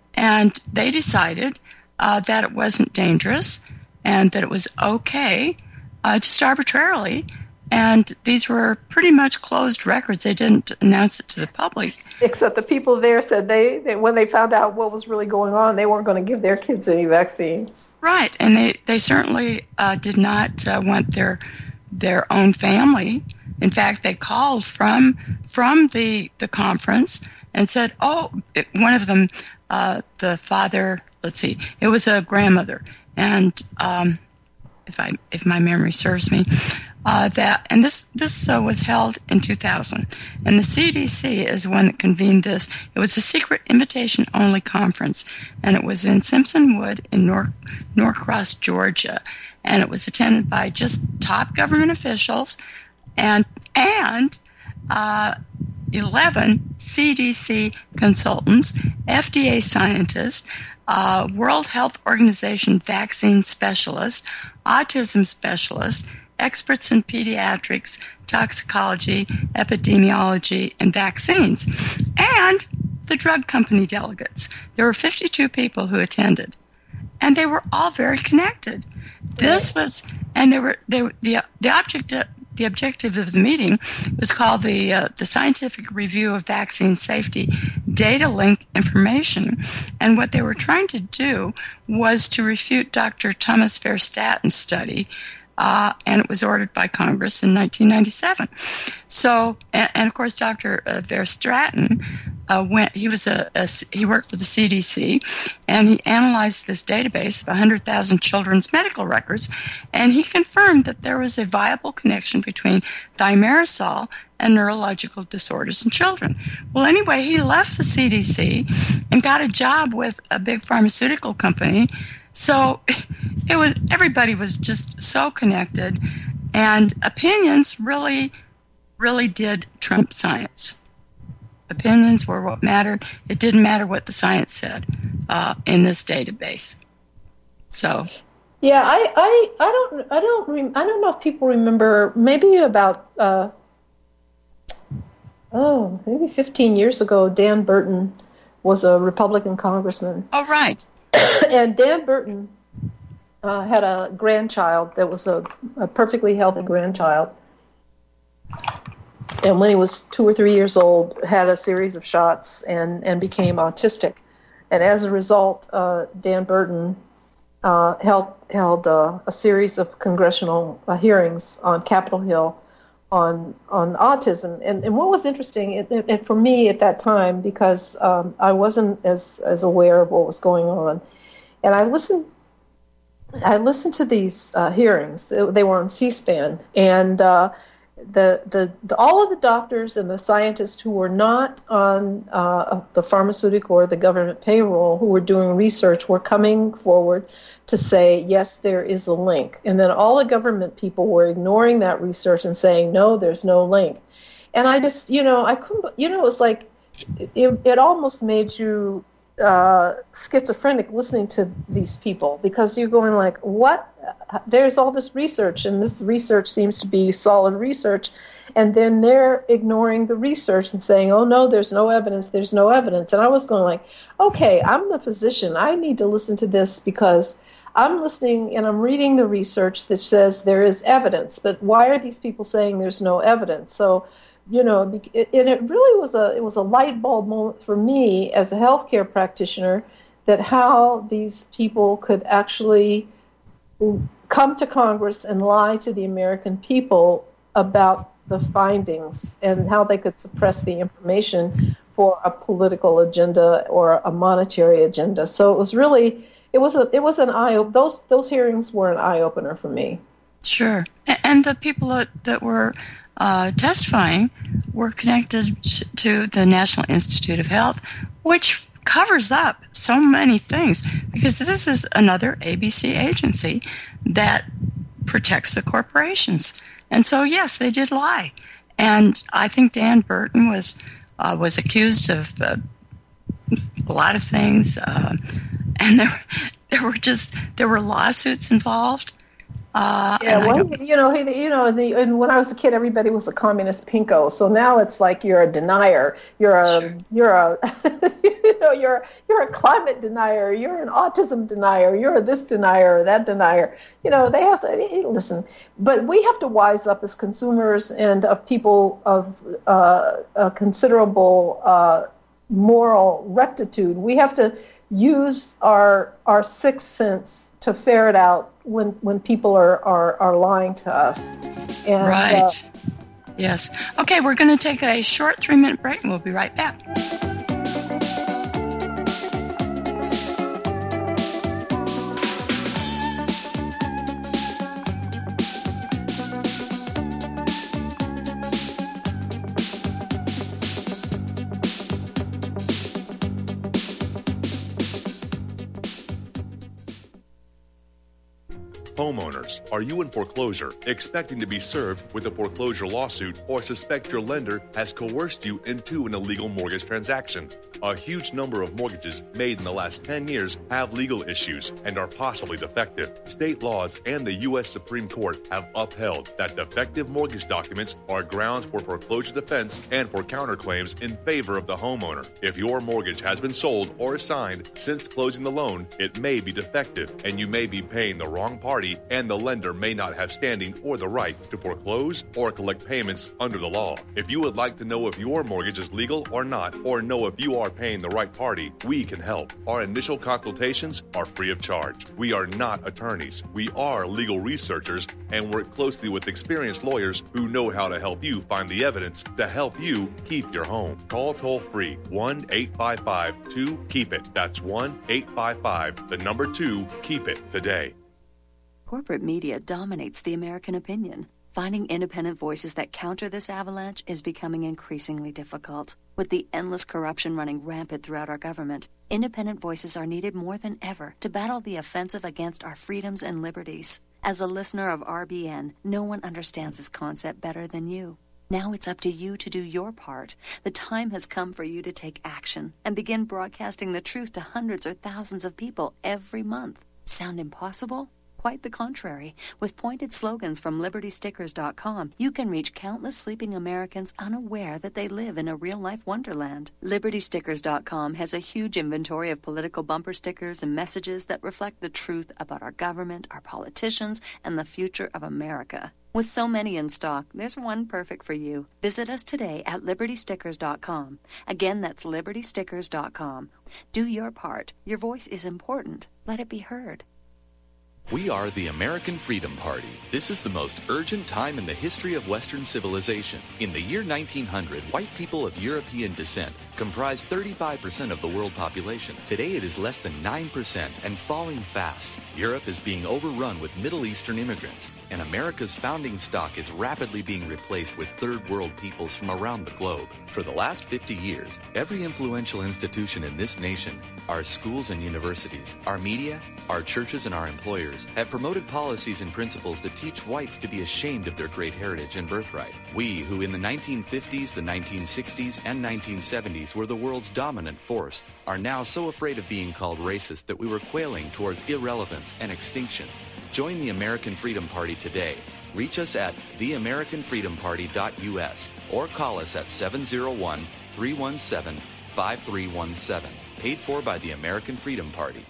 and they decided uh, that it wasn't dangerous and that it was okay, uh, just arbitrarily. And these were pretty much closed records. They didn't announce it to the public. Except the people there said they, they when they found out what was really going on, they weren't going to give their kids any vaccines. Right, and they, they certainly uh, did not uh, want their their own family. In fact, they called from from the, the conference and said, oh, it, one of them, uh, the father, let's see, it was a grandmother. And um, if I if my memory serves me, Uh, that and this this uh, was held in two thousand, and the C D C is the one that convened this. It was a secret invitation-only conference, and it was in Simpson Wood in Nor- Norcross, Georgia, and it was attended by just top government officials and and uh, eleven C D C consultants, F D A scientists, uh, World Health Organization vaccine specialists, autism specialists, experts in pediatrics, toxicology, epidemiology, and vaccines, and the drug company delegates. There were fifty-two people who attended, and they were all very connected. This was, and they were, they were the the object. The objective of the meeting was called the uh, the Scientific Review of Vaccine Safety Data Link Information, and what they were trying to do was to refute Doctor Thomas Verstatten's study. Uh, and it was ordered by Congress in nineteen ninety-seven. So, and, and of course, Doctor Uh, Verstraeten uh, went. He was a, a he worked for the C D C, and he analyzed this database of one hundred thousand children's medical records, and he confirmed that there was a viable connection between thimerosal and neurological disorders in children. Well, anyway, he left the C D C and got a job with a big pharmaceutical company. So it was everybody was just so connected, and opinions really, really did trump science. Opinions were what mattered. It didn't matter what the science said uh, in this database. So, yeah, I, I, I don't, I don't, rem- I don't know if people remember. Maybe about, uh, oh, maybe fifteen years ago, Dan Burton was a Republican congressman. Oh, right. And Dan Burton uh, had a grandchild that was a, a perfectly healthy grandchild. And when he was two or three years old, had a series of shots and, and became autistic. And as a result, uh, Dan Burton uh, held held uh, a series of congressional uh, hearings on Capitol Hill on on autism. And, and what was interesting, it, it, it, for me at that time, because um, I wasn't as, as aware of what was going on, and I listened I listened to these uh, hearings. They were on C-SPAN, and uh, the, the the all of the doctors and the scientists who were not on uh, the pharmaceutical or the government payroll, who were doing research, were coming forward to say, yes, there is a link. And then all the government people were ignoring that research and saying, no, there's no link. And I just, you know, I couldn't, you know, it was like, it, it almost made you uh, schizophrenic listening to these people, because you're going like, what? There's all this research, and this research seems to be solid research. And then they're ignoring the research and saying, oh, no, there's no evidence, there's no evidence. And I was going like, okay, I'm the physician. I need to listen to this because I'm listening and I'm reading the research that says there is evidence, but why are these people saying there's no evidence? So, you know, it, and it really was a it was a light bulb moment for me as a healthcare practitioner, that how these people could actually come to Congress and lie to the American people about the findings, and how they could suppress the information for a political agenda or a monetary agenda. So it was really. It was a. It was an eye. Those those hearings were an eye opener for me. Sure, and the people that, that were uh, testifying were connected to the National Institute of Health, which covers up so many things, because this is another A B C agency that protects the corporations. And so, yes, they did lie. And I think Dan Burton was uh, was accused of uh, a lot of things, uh, and there, there were just there were lawsuits involved. Uh, yeah, well, you know, he, you know, the, and when I was a kid, everybody was a communist pinko. So now it's like you're a denier. You're a, sure. you're a, you know, you're you're a climate denier. You're an autism denier. You're a this denier or that denier. You know, they have to hey, listen. But we have to wise up as consumers and of people of uh, a considerable uh, moral rectitude. We have to use our our sixth sense to ferret out when when people are, are, are lying to us. And, right. Uh, yes. Okay, we're going to take a short three-minute break, and we'll be right back. Homeowners, are you in foreclosure, expecting to be served with a foreclosure lawsuit, or suspect your lender has coerced you into an illegal mortgage transaction? A huge number of mortgages made in the last ten years have legal issues and are possibly defective. State laws and the U S Supreme Court have upheld that defective mortgage documents are grounds for foreclosure defense and for counterclaims in favor of the homeowner. If your mortgage has been sold or assigned since closing the loan, it may be defective and you may be paying the wrong party, and the lender may not have standing or the right to foreclose or collect payments under the law. If you would like to know if your mortgage is legal or not, or know if you are paying the right party, we can help. Our initial consultations are free of charge. We are not attorneys. We are legal researchers and work closely with experienced lawyers who know how to help you find the evidence to help you keep your home. Call toll-free one eight five five two keep it. That's one eight five five, the number two, keep it today. Corporate media dominates the American opinion. Finding independent voices that counter this avalanche is becoming increasingly difficult. With the endless corruption running rampant throughout our government, independent voices are needed more than ever to battle the offensive against our freedoms and liberties. As a listener of R B N, no one understands this concept better than you. Now it's up to you to do your part. The time has come for you to take action and begin broadcasting the truth to hundreds or thousands of people every month. Sound impossible? Quite the contrary. With pointed slogans from Liberty Stickers dot com, you can reach countless sleeping Americans unaware that they live in a real-life wonderland. Liberty Stickers dot com has a huge inventory of political bumper stickers and messages that reflect the truth about our government, our politicians, and the future of America. With so many in stock, there's one perfect for you. Visit us today at Liberty Stickers dot com. Again, that's Liberty Stickers dot com. Do your part. Your voice is important. Let it be heard. We are the American Freedom Party. This is the most urgent time in the history of Western civilization. In the year nineteen hundred, white people of European descent comprised thirty-five percent of the world population. Today it is less than nine percent and falling fast. Europe is being overrun with Middle Eastern immigrants, and America's founding stock is rapidly being replaced with third world peoples from around the globe. For the last fifty years, every influential institution in this nation, our schools and universities, our media, our churches and our employers, have promoted policies and principles that teach whites to be ashamed of their great heritage and birthright. We, who in the nineteen fifties, the nineteen sixties, and nineteen seventies were the world's dominant force, are now so afraid of being called racist that we were quailing towards irrelevance and extinction. Join the American Freedom Party today. Reach us at the american freedom party dot u s or call us at seven oh one, three one seven, five three one seven. Paid for by the American Freedom Party.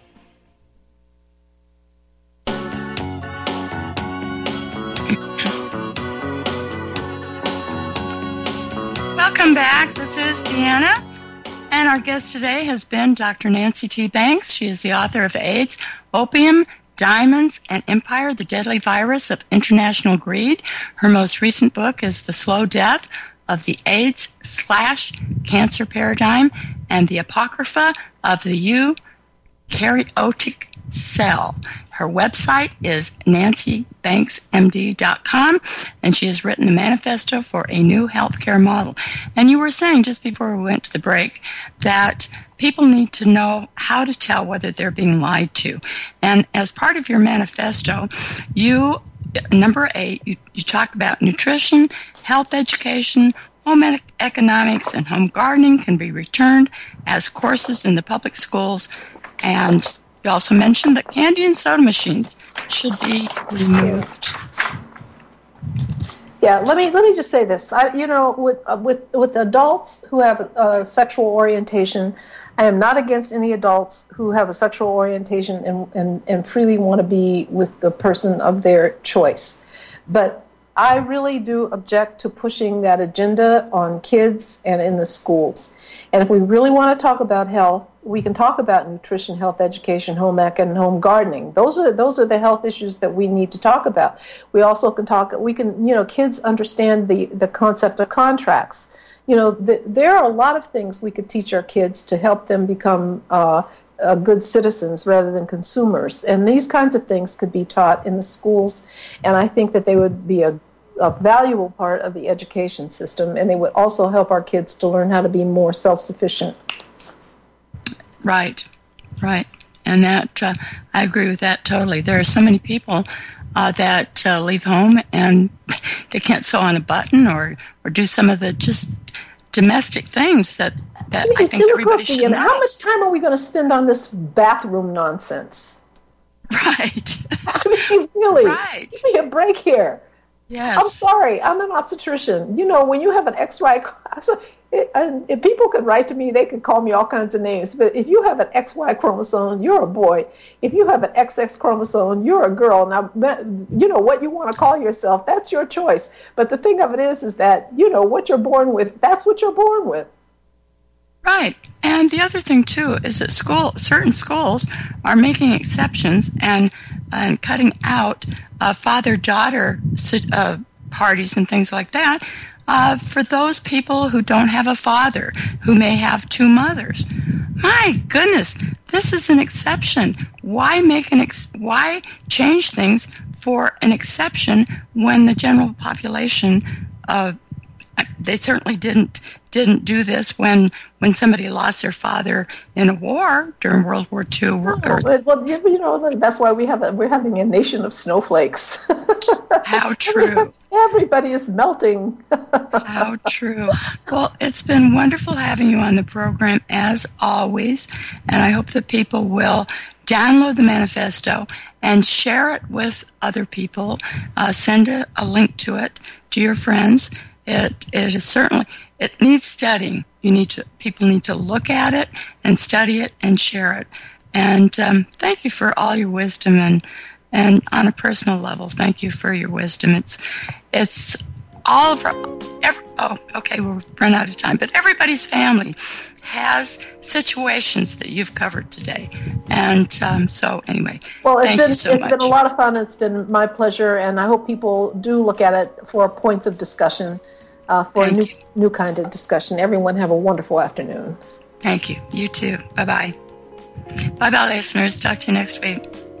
Welcome back. This is Deanna, and our guest today has been Doctor Nancy T. Banks. She is the author of AIDS, Opium, Diamonds, and Empire, the Deadly Virus of International Greed. Her most recent book is The Slow Death of the AIDS slash Cancer Paradigm and the Apocrypha of the Eukaryotic Cell. Her website is nancy banks m d dot com, and she has written the Manifesto for a New Healthcare Model. And you were saying just before we went to the break that people need to know how to tell whether they're being lied to. And as part of your manifesto, you, number eight, you, you talk about nutrition, health education, home ec- economics and home gardening can be returned as courses in the public schools. And you also mentioned that candy and soda machines should be removed. Yeah, let me let me just say this. I, you know, with uh, with with adults who have a sexual orientation, I am not against any adults who have a sexual orientation and, and, and freely want to be with the person of their choice. But I really do object to pushing that agenda on kids and in the schools. And if we really want to talk about health, we can talk about nutrition, health education, home ec, and home gardening. Those are those are the health issues that we need to talk about. We also can talk. We can, you know, kids understand the the concept of contracts. You know, the, there are a lot of things we could teach our kids to help them become uh, uh, good citizens rather than consumers. And these kinds of things could be taught in the schools. And I think that they would be a, a valuable part of the education system. And they would also help our kids to learn how to be more self-sufficient. Right, right. And that uh, I agree with that totally. There are so many people uh, that uh, leave home and they can't sew on a button or, or do some of the just domestic things that, that I think everybody should know. How much time are we going to spend on this bathroom nonsense? Right. I mean, really, right. Give me a break here. Yes. I'm sorry. I'm an obstetrician. You know, when you have an X Y, so it, and if people could write to me, they could call me all kinds of names. But if you have an X Y chromosome, you're a boy. If you have an X X chromosome, you're a girl. Now, you know what you want to call yourself. That's your choice. But the thing of it is, is that, you know, what you're born with, that's what you're born with. Right. And the other thing, too, is that school, certain schools are making exceptions and and cutting out uh, father-daughter uh, parties and things like that uh, for those people who don't have a father, who may have two mothers. My goodness, this is an exception. Why make an ex- why change things for an exception when the general population uh, they certainly didn't didn't do this when when somebody lost their father in a war during World War Two. No, or, well, you know, that's why we have a, we're having a nation of snowflakes. How true! Everybody is melting. How true! Well, it's been wonderful having you on the program as always, and I hope that people will download the manifesto and share it with other people. Uh, send a, a link to it to your friends. It it is certainly it needs studying. You need to people need to look at it and study it and share it. And um, thank you for all your wisdom and and on a personal level, thank you for your wisdom. It's it's all of our every, oh okay we've run out of time, but everybody's family has situations that you've covered today. And um, so anyway, well, it's thank been you so it's much. been a lot of fun. It's been my pleasure, and I hope people do look at it for points of discussion. Uh, for Thank a new, you. new kind of discussion. Everyone have a wonderful afternoon. Thank you. You too. Bye-bye. Bye-bye, listeners. Talk to you next week.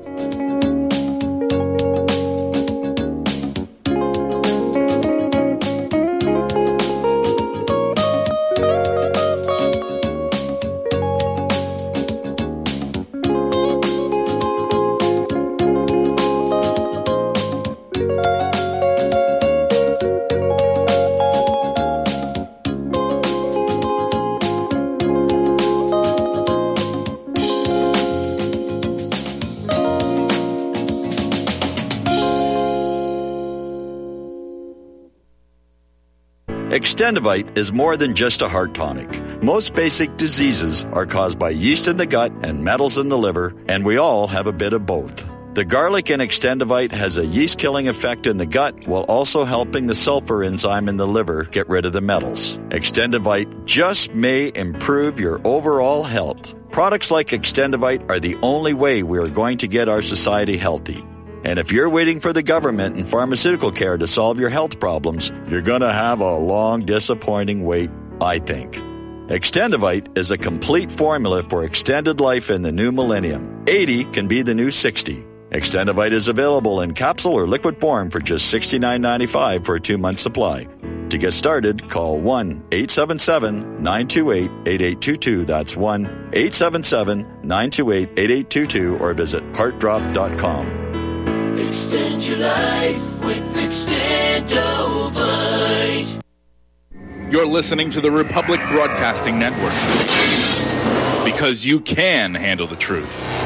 Extendivite is more than just a heart tonic. Most basic diseases are caused by yeast in the gut and metals in the liver, and we all have a bit of both. The garlic in Extendivite has a yeast-killing effect in the gut while also helping the sulfur enzyme in the liver get rid of the metals. Extendivite just may improve your overall health. Products like Extendivite are the only way we are going to get our society healthy. And if you're waiting for the government and pharmaceutical care to solve your health problems, you're going to have a long, disappointing wait, I think. Extendivite is a complete formula for extended life in the new millennium. eighty can be the new sixty. Extendivite is available in capsule or liquid form for just sixty-nine ninety-five for a two-month supply. To get started, call one eight seven seven, nine two eight, eight eight two two. That's one eight seven seven, nine two eight, eight eight two two or visit heart drop dot com. Extend your life with Extendovite. You're listening to the Republic Broadcasting Network. Because you can handle the truth.